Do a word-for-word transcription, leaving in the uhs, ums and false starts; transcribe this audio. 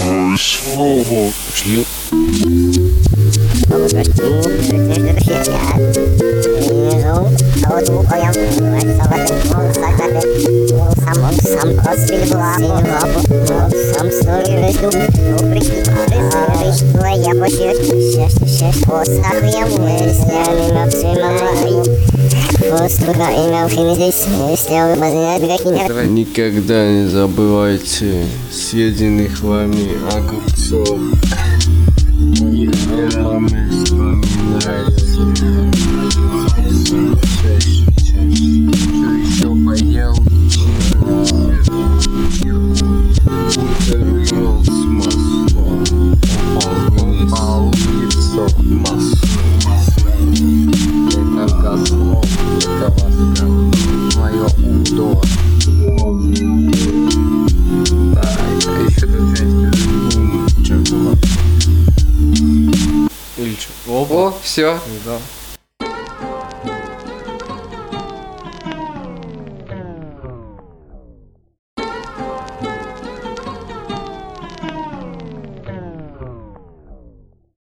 Пошли. Никогда не забывайте съеденных вами огурцов. Их мелами вспоминайте. Что еще поел? Бутерброд с маслом. Попал в яйцо масло. Это козлов, это воска. Мое удо. Да, а еще тут часть. Или что? О, все. Да.